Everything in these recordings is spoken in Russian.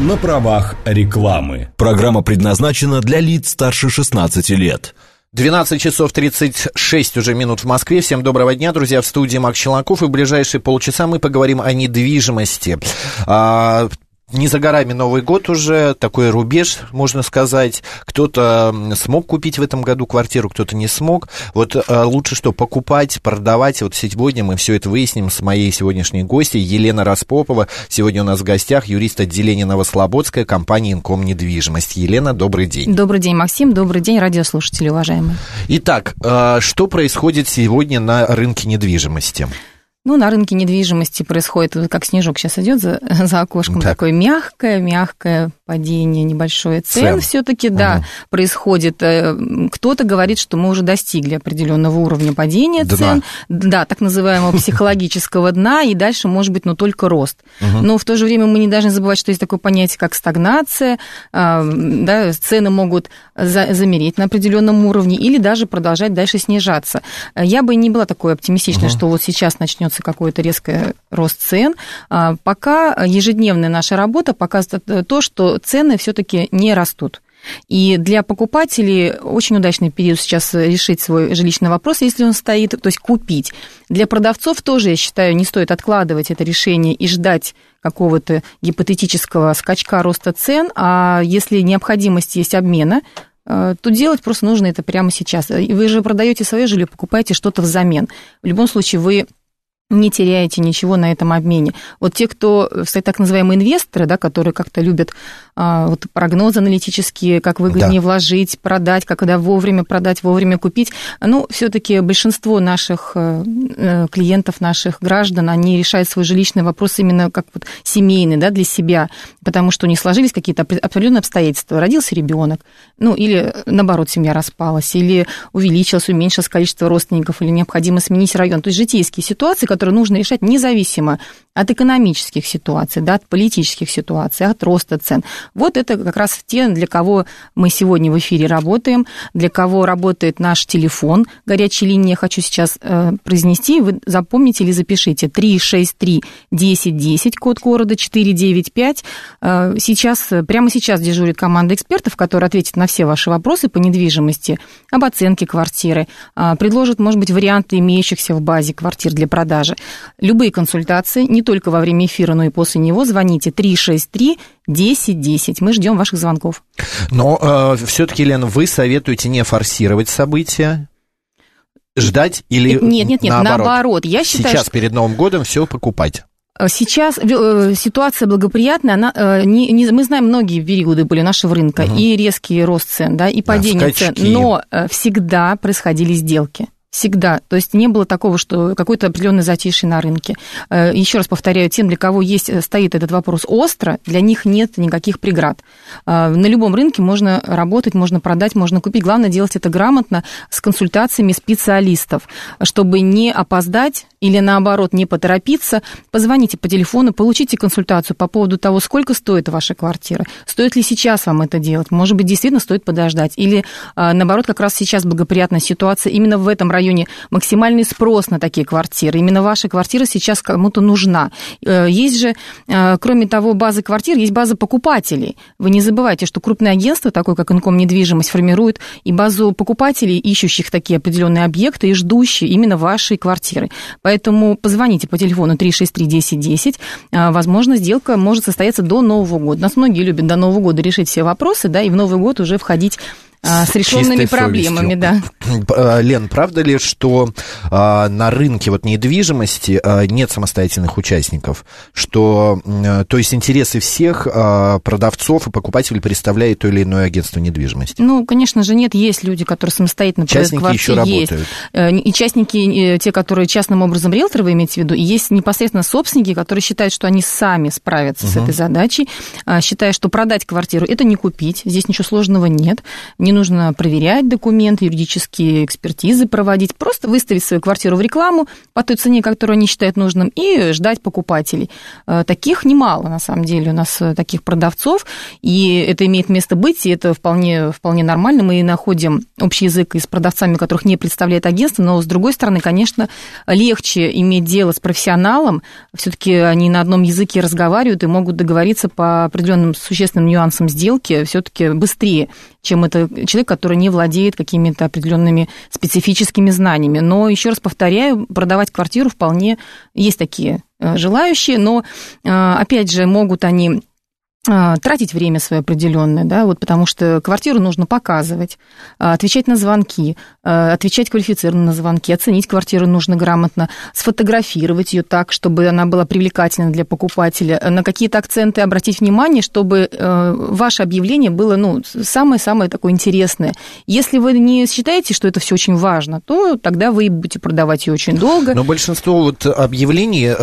на правах рекламы. Программа предназначена для лиц старше 16 лет. 12 часов 36 уже минут в Москве. Всем доброго дня, друзья. В студии Макс Челноков. И в ближайшие полчаса мы поговорим о недвижимости. Не за горами Новый год уже, такой рубеж, можно сказать. Кто-то смог купить в этом году квартиру, кто-то не смог. Вот лучше что, покупать, продавать. Вот сегодня мы все это выясним с моей сегодняшней гостьей Елена Распопова. Сегодня у нас в гостях юрист отделения Новослободская, компания «Инком Недвижимость». Елена, добрый день. Добрый день, Максим. Добрый день, радиослушатели, уважаемые. Итак, что происходит сегодня на рынке недвижимости? Ну, на рынке недвижимости происходит, как снежок сейчас идет за окошком, так. Такое мягкое падение, небольшое цен все-таки, да, происходит. Кто-то говорит, что мы уже достигли определенного уровня падения цен, да, так называемого психологического дна, и дальше может быть, но только рост. Но в то же время мы не должны забывать, что есть такое понятие, как стагнация, да, цены могут замереть на определенном уровне или даже продолжать дальше снижаться. Я бы не была такой оптимистичной, что вот сейчас начнется какой-то резкий рост цен. Пока ежедневная наша работа показывает то, что цены все-таки не растут. И для покупателей очень удачный период сейчас решить свой жилищный вопрос, если он стоит, то есть купить. Для продавцов тоже, я считаю, не стоит откладывать это решение и ждать какого-то гипотетического скачка роста цен, а если необходимость есть обмена, то делать просто нужно это прямо сейчас. Вы же продаете свое жилье, покупаете что-то взамен. В любом случае вы не теряете ничего на этом обмене. Вот те, кто, так называемые инвесторы, да, которые как-то любят вот, прогнозы аналитические, как выгоднее вложить, продать, когда вовремя продать, вовремя купить, ну, все-таки большинство наших клиентов, наших граждан, они решают свой жилищный вопрос именно как вот семейный, да, для себя, потому что у них сложились какие-то определенные обстоятельства. Родился ребенок, ну, или, наоборот, семья распалась, или увеличилось, уменьшилось количество родственников, или необходимо сменить район. То есть житейские ситуации, которые нужно решать независимо от экономических ситуаций, да, от политических ситуаций, от роста цен. Вот это как раз те, для кого мы сегодня в эфире работаем, для кого работает наш телефон, горячая линия, я хочу сейчас произнести, вы запомните или запишите, 363-1010, код города 495. Прямо сейчас дежурит команда экспертов, которая ответит на все ваши вопросы по недвижимости, об оценке квартиры, предложит, может быть, варианты имеющихся в базе квартир для продажи. Любые консультации, не только во время эфира, но и после него, звоните 363-1010. Мы ждем ваших звонков. Но все-таки, Елена, вы советуете не форсировать события, ждать или нет, наоборот. Я считаю, сейчас перед Новым годом все покупать. Сейчас ситуация благоприятная, мы знаем, многие периоды были нашего рынка, и резкий рост цен, да, и падение цен, но всегда происходили сделки. Всегда. То есть не было такого, что какой-то определенный затишье на рынке. Еще раз повторяю, тем, для кого стоит этот вопрос остро, для них нет никаких преград. На любом рынке можно работать, можно продать, можно купить. Главное делать это грамотно, с консультациями специалистов, чтобы не опоздать или, наоборот, не поторопиться. Позвоните по телефону, получите консультацию по поводу того, сколько стоит ваша квартира, стоит ли сейчас вам это делать, может быть, действительно стоит подождать, или, наоборот, как раз сейчас благоприятная ситуация именно в этом районе, максимальный спрос на такие квартиры. Именно ваша квартира сейчас кому-то нужна. Есть же, кроме того, базы квартир, есть база покупателей. Вы не забывайте, что крупное агентство, такое как Инком Недвижимость, формирует и базу покупателей, ищущих такие определенные объекты и ждущие именно вашей квартиры. Поэтому позвоните по телефону 363-1010. Возможно, сделка может состояться до Нового года. Нас многие любят до Нового года решить все вопросы, да, и в Новый год уже входить с решенными проблемами, да. Лен, правда ли, что на рынке вот недвижимости нет самостоятельных участников? Что, то есть интересы всех продавцов и покупателей представляет то или иное агентство недвижимости? Ну, конечно же, нет. Есть люди, которые самостоятельно продают квартиры. Частники еще работают. И частники, те, которые частным образом риэлторы, вы имеете в виду, и есть непосредственно собственники, которые считают, что они сами справятся с этой задачей, считая, что продать квартиру – это не купить, здесь ничего сложного нет. Не не нужно проверять документы, юридические экспертизы проводить, просто выставить свою квартиру в рекламу по той цене, которую они считают нужным, и ждать покупателей. Таких немало, на самом деле, у нас таких продавцов, и это имеет место быть, и это вполне нормально. Мы находим общий язык и с продавцами, которых не представляет агентство, но, с другой стороны, конечно, легче иметь дело с профессионалом, все-таки они на одном языке разговаривают и могут договориться по определенным существенным нюансам сделки все-таки быстрее, чем это человек, который не владеет какими-то определенными специфическими знаниями. Но, еще раз повторяю, продавать квартиру вполне есть такие желающие, но, опять же, могут они тратить время свое определенное, да, вот потому что квартиру нужно показывать, отвечать на звонки, отвечать квалифицированно на звонки, оценить квартиру нужно грамотно, сфотографировать ее так, чтобы она была привлекательна для покупателя, на какие-то акценты обратить внимание, чтобы ваше объявление было, самое-самое такое интересное. Если вы не считаете, что это все очень важно, то тогда вы будете продавать ее очень долго. Но большинство объявлений,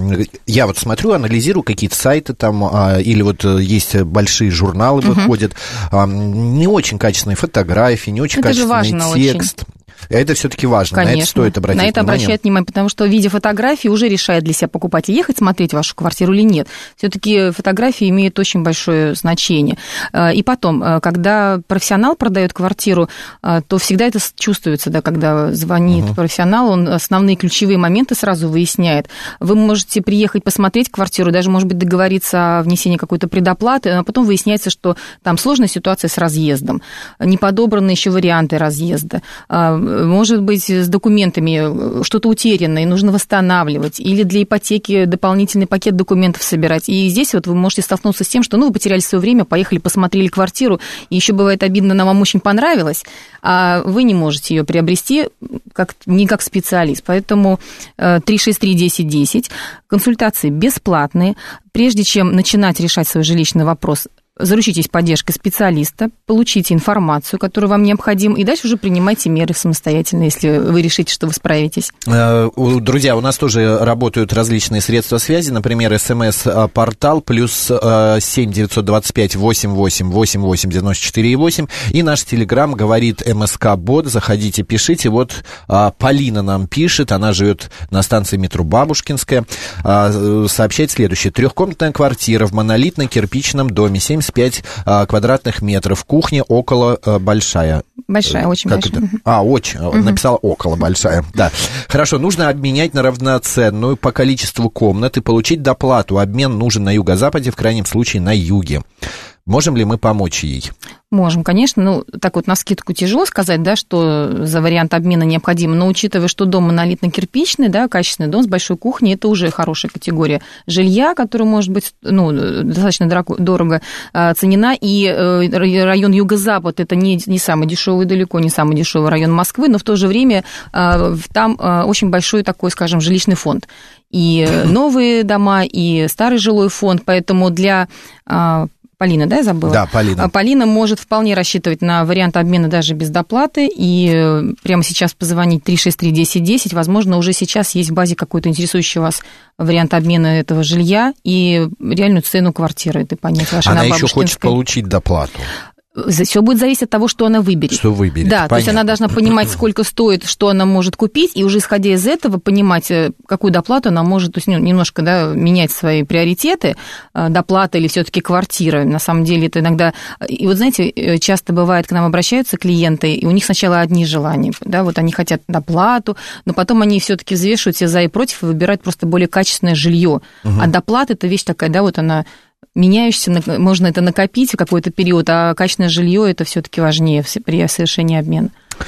я смотрю, анализирую какие-то сайты там, или есть большие журналы выходят, не очень качественные фотографии, не очень качественный текст. Очень. Это все-таки важно, конечно, на это стоит обратить внимание. На это обращают внимание, потому что, видя фотографии, уже решает для себя покупатель, ехать смотреть вашу квартиру или нет. Все-таки фотографии имеют очень большое значение. И потом, когда профессионал продает квартиру, то всегда это чувствуется, да, когда звонит профессионал, он основные ключевые моменты сразу выясняет. Вы можете приехать посмотреть квартиру, даже, может быть, договориться о внесении какой-то предоплаты, а потом выясняется, что там сложная ситуация с разъездом, не подобраны еще варианты разъезда. Может быть, с документами что-то утеряно, и нужно восстанавливать, или для ипотеки дополнительный пакет документов собирать. И здесь вы можете столкнуться с тем, что вы потеряли свое время, поехали, посмотрели квартиру, и еще бывает обидно, она вам очень понравилась, а вы не можете ее приобрести не как специалист. Поэтому 363-1010, консультации бесплатные. Прежде чем начинать решать свой жилищный вопрос, заручитесь поддержкой специалиста, получите информацию, которую вам необходима, и дальше уже принимайте меры самостоятельно, если вы решите, что вы справитесь. Друзья, у нас тоже работают различные средства связи, например, СМС-портал +7 925 88 88 94 8, и наш телеграм говорит МСК-бот, заходите, пишите. Полина нам пишет, она живет на станции метро Бабушкинская, сообщает следующее: трехкомнатная квартира в монолитно-кирпичном доме, 75 квадратных метров, кухня около большая. Большая, очень большая. Очень, написала около большая, да. Хорошо, нужно обменять на равноценную по количеству комнат и получить доплату. Обмен нужен на юго-западе, в крайнем случае на юге. Можем ли мы помочь ей? Можем, конечно. Так навскидку тяжело сказать, да, что за вариант обмена необходимо, но учитывая, что дом монолитно-кирпичный, да, качественный дом с большой кухней, это уже хорошая категория жилья, которая может быть достаточно дорого оценена, и район Юго-Запад это не самый дешевый, далеко не самый дешевый район Москвы, но в то же время там очень большой такой, скажем, жилищный фонд. И новые дома, и старый жилой фонд, поэтому для... Полина, да, я забыла? Да, Полина. Полина может вполне рассчитывать на вариант обмена даже без доплаты, и прямо сейчас позвонить 363-1010, возможно, уже сейчас есть в базе какой-то интересующий вас вариант обмена этого жилья и реальную цену квартиры, это понять. Она еще хочет получить доплату. Все будет зависеть от того, что она выберет. Что выберет, да, понятно. То есть она должна понимать, сколько стоит, что она может купить, и уже исходя из этого понимать, какую доплату она может, то есть немножко, да, менять свои приоритеты, доплата или все-таки квартира. На самом деле это иногда... И знаете, часто бывает, к нам обращаются клиенты, и у них сначала одни желания, да, они хотят доплату, но потом они все-таки взвешивают все за и против и выбирают просто более качественное жилье. А доплата – это вещь такая, да, она... меняющийся, можно это накопить в какой-то период, а качественное жилье это все-таки важнее при совершении обмена.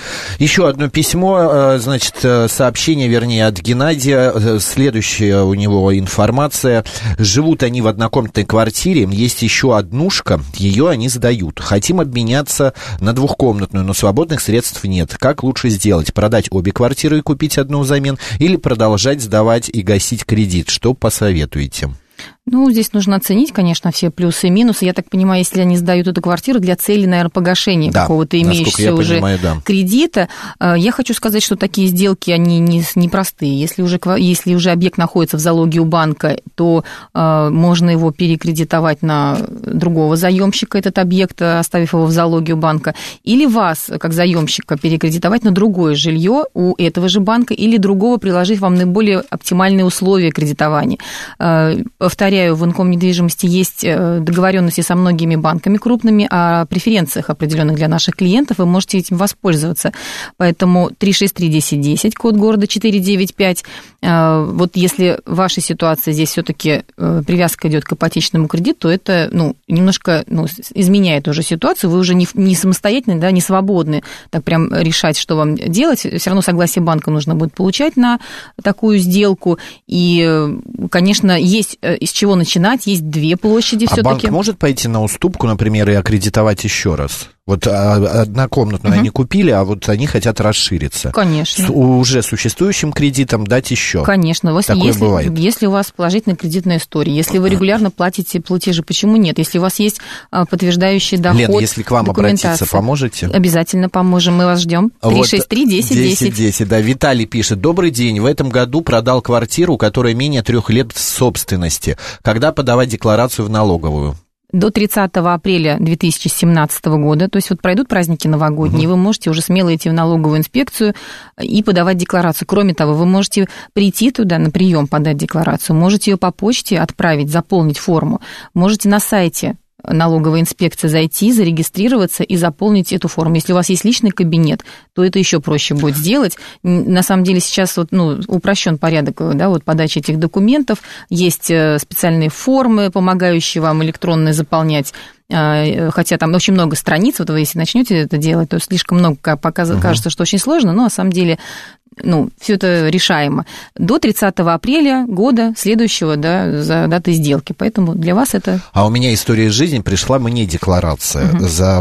Еще одно письмо, сообщение, вернее, от Геннадия. Следующая у него информация. Живут они в однокомнатной квартире, есть еще однушка, ее они сдают. Хотим обменяться на двухкомнатную, но свободных средств нет. Как лучше сделать? Продать обе квартиры и купить одну взамен? Или продолжать сдавать и гасить кредит? Что посоветуете? Ну, здесь нужно оценить, конечно, все плюсы и минусы. Я так понимаю, если они сдают эту квартиру для цели, наверное, погашения какого-то имеющегося уже кредита. Я хочу сказать, что такие сделки, они непростые. Если уже объект находится в залоге у банка, то можно его перекредитовать на другого заемщика, этот объект, оставив его в залоге у банка. Или вас, как заемщика, перекредитовать на другое жилье у этого же банка, или другого приложить вам наиболее оптимальные условия кредитования. Повторяю, в Инком недвижимости есть договоренности со многими банками крупными о преференциях определенных для наших клиентов, вы можете этим воспользоваться. Поэтому 363-1010, код города 495. Вот если в вашей ситуации здесь все-таки привязка идет к ипотечному кредиту, то это немножко изменяет уже ситуацию, вы уже не самостоятельны, да, не свободны так прям решать, что вам делать. Все равно согласие банка нужно будет получать на такую сделку. И, конечно, есть из чего начинать, есть две площади все-таки. А банк может пойти на уступку, например, и аккредитовать еще раз? Вот однокомнатную они купили, а вот они хотят расшириться. Конечно. С уже существующим кредитом дать еще. Конечно. Такое бывает. Если у вас положительная кредитная история, если вы регулярно платите платежи, почему нет? Если у вас есть подтверждающий доход, Лен, если к вам обратиться, поможете? Обязательно поможем, мы вас ждем. 363-1010. Да, Виталий пишет. Добрый день, в этом году продал квартиру, которая менее 3 лет собственности. Когда подавать декларацию в налоговую? До 30 апреля 2017 года, то есть вот пройдут праздники новогодние, вы можете уже смело идти в налоговую инспекцию и подавать декларацию. Кроме того, вы можете прийти туда на прием, подать декларацию, можете ее по почте отправить, заполнить форму, можете на сайте налоговой инспекции зайти, зарегистрироваться и заполнить эту форму. Если у вас есть личный кабинет, то это еще проще будет сделать. На самом деле сейчас упрощен порядок, да, подачи этих документов. Есть специальные формы, помогающие вам электронно заполнять. Хотя там очень много страниц, вот вы если начнете это делать, то слишком много кажется, что очень сложно, но на самом деле все это решаемо. До 30 апреля года следующего, да, за датой сделки. Поэтому для вас это... А у меня история жизни, пришла мне декларация за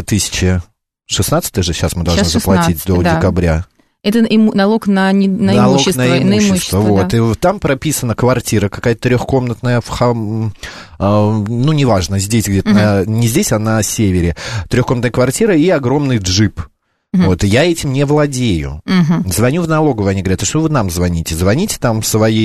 2016 же, сейчас мы должны заплатить до декабря. Это налог на имущество. На имущество, вот. Да. И там прописана квартира какая-то трехкомнатная, неважно, здесь где-то, не здесь, а на севере. Трехкомнатная квартира и огромный джип. Вот, я этим не владею. Звоню в налоговую, они говорят, а что вы нам звоните? Звоните там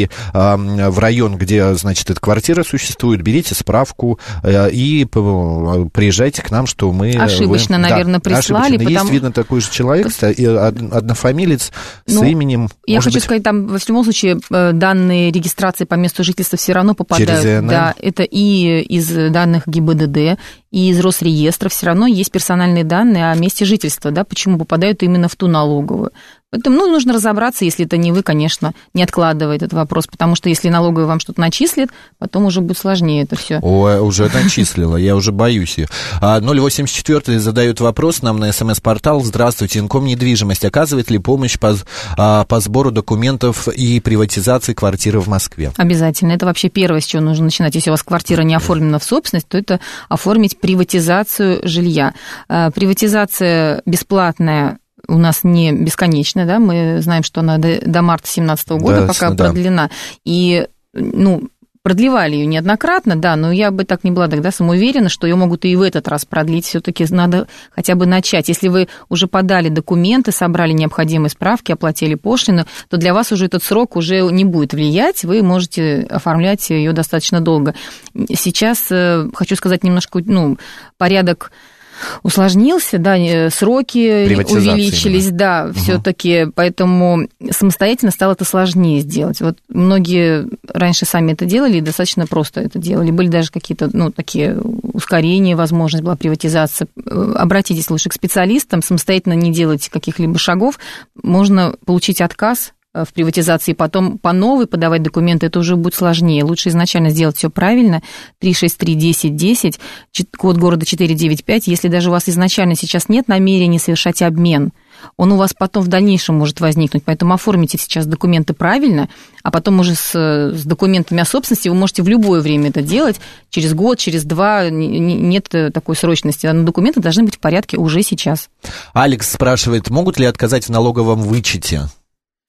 в район, где, значит, эта квартира существует, берите справку и приезжайте к нам, что мы... Ошибочно, наверное, прислали. Ошибочно. Есть, видно, такой же человек, однофамилец с именем. Я хочу сказать, там, в любом случае, данные регистрации по месту жительства все равно попадают. Через ИНН? Да, это и из данных ГИБДД, и из Росреестра все равно есть персональные данные о месте жительства, да, почему попадают именно в ту налоговую. Поэтому, нужно разобраться, если это не вы, конечно, не откладывая этот вопрос, потому что если налоговая вам что-то начислит, потом уже будет сложнее это все. Ой, уже начислила, я уже боюсь ее. 084 задают вопрос нам на СМС-портал. Здравствуйте, Инком недвижимость. Оказывает ли помощь по сбору документов и приватизации квартиры в Москве? Обязательно. Это вообще первое, с чего нужно начинать. Если у вас квартира не оформлена в собственность, то это оформить приватизацию жилья. Приватизация бесплатная у нас не бесконечная, да, мы знаем, что она до марта 2017 года пока продлена, и, продлевали ее неоднократно, да, но я бы так не была тогда самоуверена, что ее могут и в этот раз продлить, все-таки надо хотя бы начать. Если вы уже подали документы, собрали необходимые справки, оплатили пошлину, то для вас уже этот срок уже не будет влиять, вы можете оформлять ее достаточно долго. Сейчас хочу сказать немножко, порядок усложнился, да, сроки увеличились, именно. Да, все-таки, поэтому самостоятельно стало это сложнее сделать. Вот многие раньше сами это делали, и достаточно просто это делали. Были даже какие-то, такие ускорения, возможность была приватизация. Обратитесь лучше к специалистам, самостоятельно не делайте каких-либо шагов. Можно получить отказ в приватизации, потом по новой подавать документы, это уже будет сложнее. Лучше изначально сделать все правильно. 363-1010, код города 495. Если даже у вас изначально сейчас нет намерения совершать обмен, он у вас потом в дальнейшем может возникнуть. Поэтому оформите сейчас документы правильно, а потом уже с документами о собственности вы можете в любое время это делать. Через год, через два, нет такой срочности. Но документы должны быть в порядке уже сейчас. Алекс спрашивает, могут ли отказать в налоговом вычете?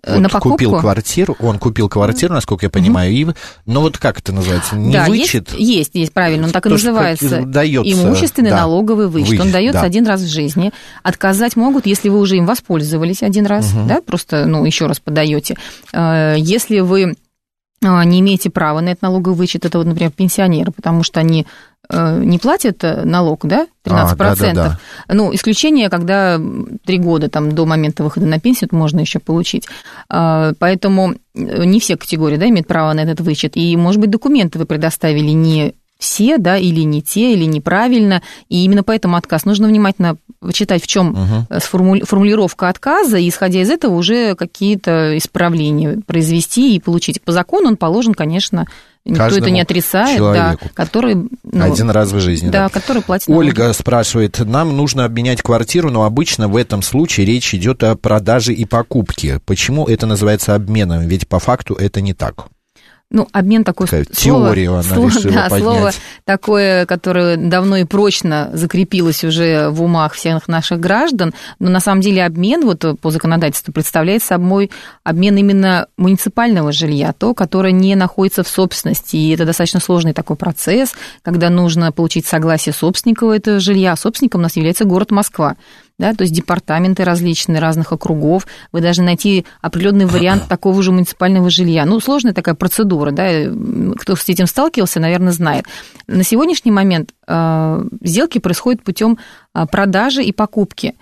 на покупку. Он купил квартиру, насколько я понимаю, но вот как это называется? Не вычет? Есть, правильно, он так и называется. Имущественный налоговый вычет. Он дается один раз в жизни. Отказать могут, если вы уже им воспользовались один раз, да, просто, еще раз подаете. Если вы не имеете права на этот налоговый вычет, это вот, например, пенсионеры, потому что они не платят налог, да, 13%. Да. Исключение, когда 3 года до момента выхода на пенсию можно еще получить. Поэтому не все категории, да, имеют право на этот вычет. И, может быть, документы вы предоставили не все, да, или не те, или неправильно, и именно поэтому отказ. Нужно внимательно читать, в чем формулировка отказа, и, исходя из этого, уже какие-то исправления произвести и получить. По закону он положен, конечно, никто это не отрицает, да, который... один раз в жизни. Да, который платит налоги. Ольга спрашивает, нам нужно обменять квартиру, но обычно в этом случае речь идет о продаже и покупке. Почему это называется обменом? Ведь по факту это не так. Обмен такое теорию она решила поднять. Слово такое, которое давно и прочно закрепилось уже в умах всех наших граждан, но на самом деле обмен по законодательству представляет собой обмен именно муниципального жилья, то, которое не находится в собственности, и это достаточно сложный такой процесс, когда нужно получить согласие собственника этого жилья, а собственником у нас является город Москва. Да, то есть департаменты различные, разных округов, вы должны найти определенный вариант такого же муниципального жилья. Сложная такая процедура, да, кто с этим сталкивался, наверное, знает. На сегодняшний момент сделки происходят путем продажи и покупки.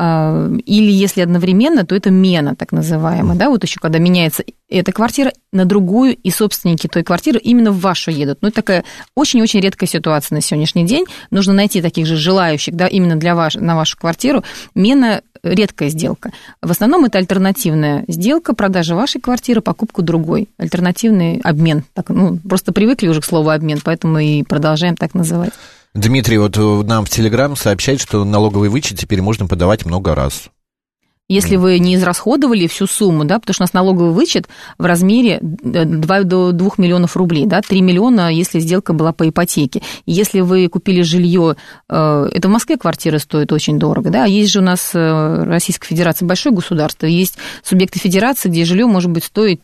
Или если одновременно, то это мена, так называемая, да, еще когда меняется эта квартира на другую, и собственники той квартиры именно в вашу едут. Это такая очень-очень редкая ситуация на сегодняшний день. Нужно найти таких же желающих, да, именно на вашу квартиру. Мена – редкая сделка. В основном это альтернативная сделка, продажа вашей квартиры, покупка другой. Альтернативный обмен. Так, просто привыкли уже к слову обмен, поэтому и продолжаем так называть. Дмитрий нам в Телеграм сообщает, что налоговый вычет теперь можно подавать много раз. Если вы не израсходовали всю сумму, да, потому что у нас налоговый вычет в размере 2 до 2 миллионов рублей, да, 3 миллиона, если сделка была по ипотеке. И если вы купили жилье, это в Москве квартира стоит очень дорого, да, есть же у нас Российская Федерация большое государство, есть субъекты федерации, где жилье может быть стоить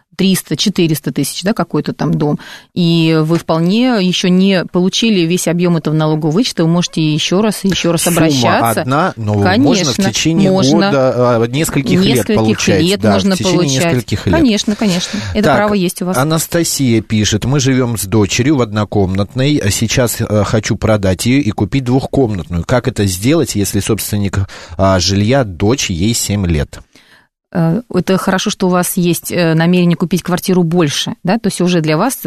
300-400 тысяч, да, какой-то дом, и вы вполне еще не получили весь объем этого налогового вычета, вы можете еще раз обращаться. Сумма одна, но можно в течение года, нескольких лет получать. Да, можно получать. Нескольких лет. Конечно. Это право есть у вас. Анастасия пишет, мы живем с дочерью в однокомнатной, а сейчас хочу продать ее и купить двухкомнатную. Как это сделать, если собственник жилья дочь, ей 7 лет? Это хорошо, что у вас есть намерение купить квартиру больше, да, то есть уже для вас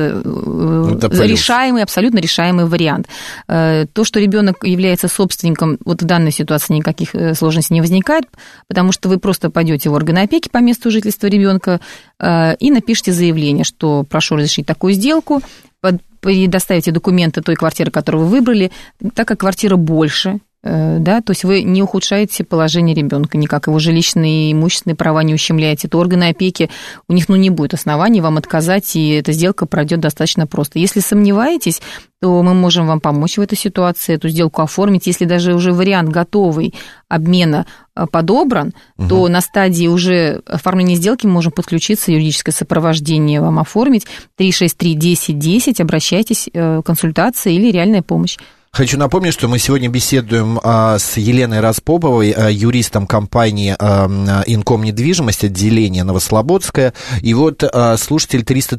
решаемый, абсолютно решаемый вариант. То, что ребенок является собственником, в данной ситуации никаких сложностей не возникает, потому что вы просто пойдете в органы опеки по месту жительства ребенка и напишите заявление, что прошу разрешить такую сделку, предоставите документы той квартиры, которую вы выбрали, так как квартира больше, да, то есть вы не ухудшаете положение ребенка никак, его жилищные и имущественные права не ущемляете, то органы опеки, у них не будет оснований вам отказать, и эта сделка пройдет достаточно просто. Если сомневаетесь, то мы можем вам помочь в этой ситуации, эту сделку оформить. Если даже уже вариант готовый обмена подобран, то на стадии уже оформления сделки мы можем подключиться, юридическое сопровождение вам оформить. 363-1010, обращайтесь, консультация или реальная помощь. Хочу напомнить, что мы сегодня беседуем с Еленой Распоповой, юристом компании «Инком недвижимость», отделение Новослободское. И слушатель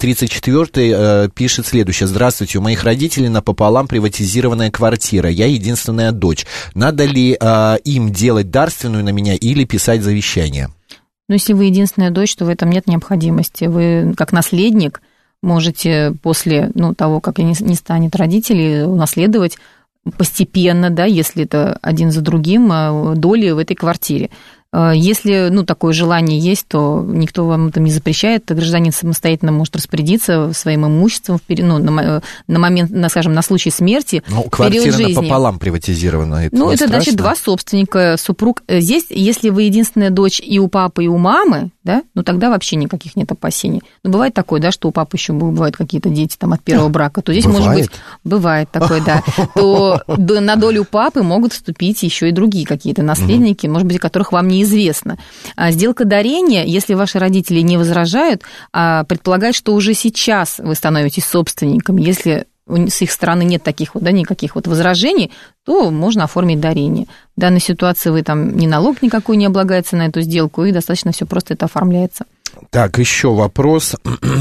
334 пишет следующее. Здравствуйте, у моих родителей напополам приватизированная квартира. Я единственная дочь. Надо ли им делать дарственную на меня или писать завещание? Если вы единственная дочь, то в этом нет необходимости. Вы, как наследник, можете после того, как не станет родителей, унаследовать постепенно, да, если это один за другим, доли в этой квартире. Если, такое желание есть, то никто вам это не запрещает, гражданин самостоятельно может распорядиться своим имуществом на момент, скажем, на случай смерти, квартира напополам приватизирована. Это значит 2 собственника, супруг. Здесь, если вы единственная дочь и у папы, и у мамы, да, тогда вообще никаких нет опасений. Но бывает такое, да, что у папы еще бывают какие-то дети от первого брака, то здесь может быть... Бывает такое, да. То на долю папы могут вступить еще и другие какие-то наследники, может быть, о которых вам неизвестно. неизвестно. Сделка дарения, если ваши родители не возражают, предполагает, что уже сейчас вы становитесь собственником. Если с их стороны нет таких вот, да, никаких вот возражений, то можно оформить дарение. В данной ситуации вы там ни налог никакой не облагается на эту сделку, и достаточно все просто это оформляется. Так, еще вопрос.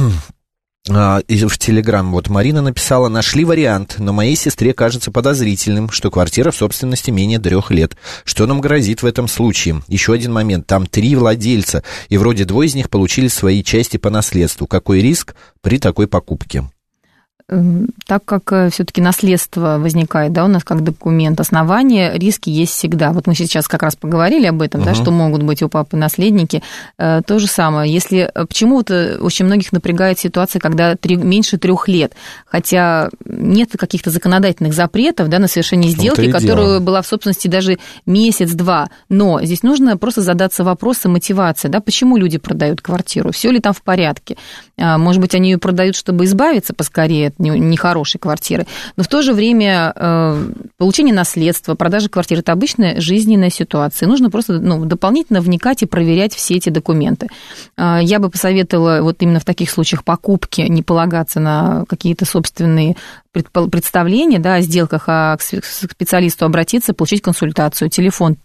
В Телеграм вот Марина написала: нашли вариант, но моей сестре кажется подозрительным, что квартира в собственности менее 3 лет. Что нам грозит в этом случае? Еще один момент, там 3 владельца, и вроде 2 из них получили свои части по наследству. Какой риск при такой покупке? Так как все-таки наследство возникает, да, у нас как документ основания, риски есть всегда. Вот мы сейчас как раз поговорили об этом, да, что могут быть у папы наследники. То же самое. Если почему-то очень многих напрягает ситуация, когда меньше 3 лет, хотя нет каких-то законодательных запретов, да, на совершение сделки, которая была в собственности даже месяц-два. Но здесь нужно просто задаться вопросом мотивации, да, почему люди продают квартиру, все ли там в порядке. Может быть, они ее продают, чтобы избавиться поскорее от нехорошей квартиры. Но в то же время получение наследства, продажа квартиры – это обычная жизненная ситуация. Нужно просто дополнительно вникать и проверять все эти документы. Я бы посоветовала вот именно в таких случаях покупки не полагаться на какие-то собственные представления, да, о сделках, а к специалисту обратиться, получить консультацию. Телефон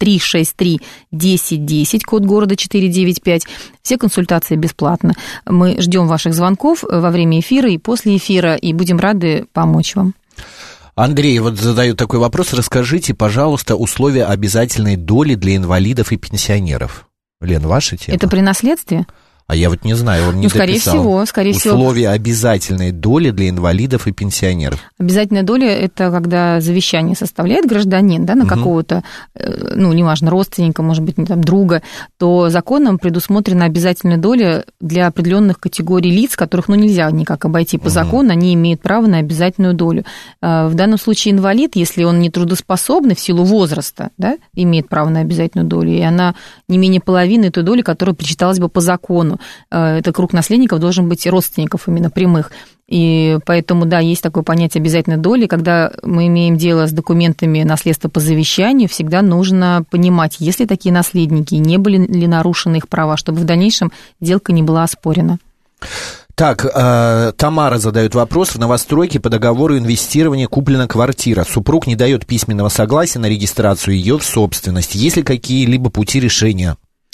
363-1010, код города 495. Все консультации бесплатно. Мы ждем ваших звонков во время эфира и после эфира, и будем рады помочь вам. Андрей вот задает такой вопрос. Расскажите, пожалуйста, условия обязательной доли для инвалидов и пенсионеров. Лен, ваша тема? Это при наследстве? А я вот не знаю, он не дописал. Скорее всего. Условия обязательной доли для инвалидов и пенсионеров. Обязательная доля – это когда завещание составляет гражданин, да, на какого-то, неважно, родственника, может быть, там, друга, то законом предусмотрена обязательная доля для определенных категорий лиц, которых, нельзя никак обойти по закону, они имеют право на обязательную долю. В данном случае инвалид, если он не трудоспособный в силу возраста, да, имеет право на обязательную долю, и она не менее половины той доли, которая причиталась бы по закону. Это круг наследников должен быть родственников именно прямых. И поэтому, да, есть такое понятие обязательной доли. Когда мы имеем дело с документами наследства по завещанию, всегда нужно понимать, есть ли такие наследники, не были ли нарушены их права, чтобы в дальнейшем сделка не была оспорена. Так, Тамара задает вопрос. В новостройке по договору инвестирования куплена квартира. Супруг не дает письменного согласия на регистрацию ее в собственность. Есть ли какие-либо пути решения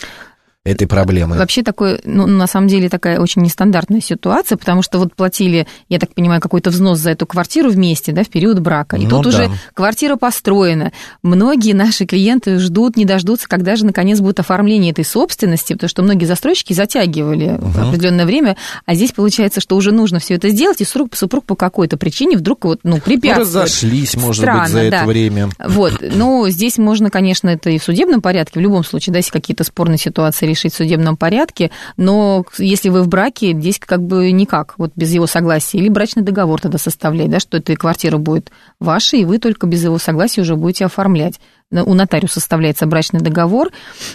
этой проблемы? Вообще такой, на самом деле такая очень нестандартная ситуация, потому что вот платили, я так понимаю, какой-то взнос за эту квартиру вместе, да, в период брака. И тут уже квартира построена. Многие наши клиенты ждут, не дождутся, когда же, наконец, будет оформление этой собственности, потому что многие застройщики затягивали определенное время, а здесь получается, что уже нужно все это сделать, и супруг по какой-то причине вдруг препятствует. Разошлись, может быть, за это время. Вот, здесь можно, конечно, это и в судебном порядке, в любом случае, да, если какие-то спорные ситуации решить в судебном порядке, но если вы в браке, здесь как бы никак, вот без его согласия, или брачный договор тогда составлять, да, что эта квартира будет ваша, и вы только без его согласия уже будете оформлять. У нотариуса составляется брачный договор,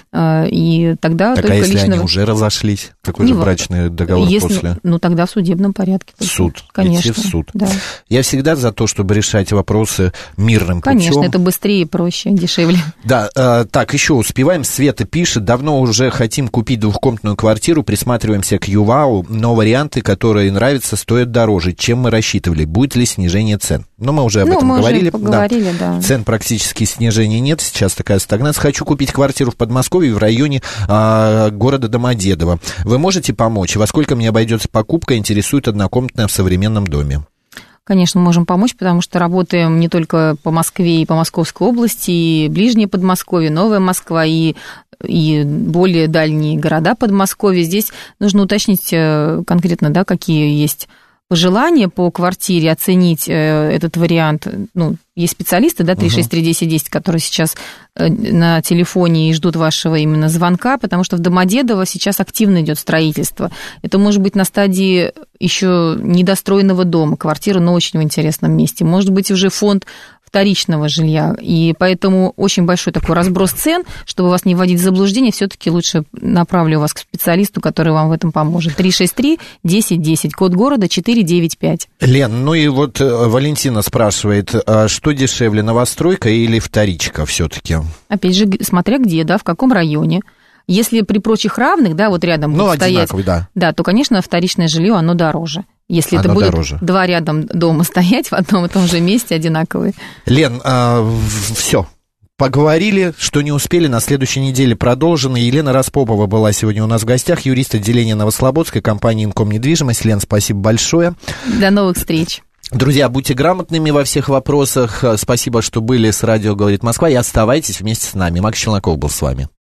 и тогда так, только если лично... они уже разошлись? Какой же брачный договор после? Тогда в судебном порядке. Суд. Конечно. Идти в суд. Да. Я всегда за то, чтобы решать вопросы мирным путем. Конечно, это быстрее, проще, дешевле. Да, так, еще успеваем. Света пишет, давно уже хотим купить двухкомнатную квартиру, присматриваемся к ЮВАУ, но варианты, которые нравятся, стоят дороже, чем мы рассчитывали. Будет ли снижение цен? Но мы уже об этом говорили. Уже поговорили, да. Цен практически снижения нет, сейчас такая стагнация. Хочу купить квартиру в Подмосковье в районе города Домодедово. Вы можете помочь? Во сколько мне обойдется покупка? Интересует однокомнатная в современном доме. Конечно, можем помочь, потому что работаем не только по Москве и по Московской области, и ближнее Подмосковье, Новая Москва, и более дальние города Подмосковья. Здесь нужно уточнить конкретно, да, какие есть пожелания по квартире, оценить этот вариант. Есть специалисты, да, 363-1010, которые сейчас на телефоне и ждут вашего именно звонка, потому что в Домодедово сейчас активно идет строительство. Это может быть на стадии еще недостроенного дома, квартира, но очень в интересном месте. Может быть уже фонд вторичного жилья, и поэтому очень большой такой разброс цен, чтобы вас не вводить в заблуждение, все-таки лучше направлю вас к специалисту, который вам в этом поможет. 363-1010, код города 495. Лен, и вот Валентина спрашивает, что дешевле, новостройка или вторичка все-таки? Опять же, смотря где, да, в каком районе. Если при прочих равных, да, вот рядом будут стоять, да, то, конечно, вторичное жилье, оно дороже. Если это будет дороже. 2 рядом дома стоять в одном и том же месте одинаковые. Лен, все. Поговорили, что не успели, на следующей неделе продолжено. Елена Распопова была сегодня у нас в гостях, юрист отделения Новослободской компании «Инком недвижимость». Лен, спасибо большое. До новых встреч. Друзья, будьте грамотными во всех вопросах. Спасибо, что были с радио «Говорит Москва», и оставайтесь вместе с нами. Макс Челноков был с вами.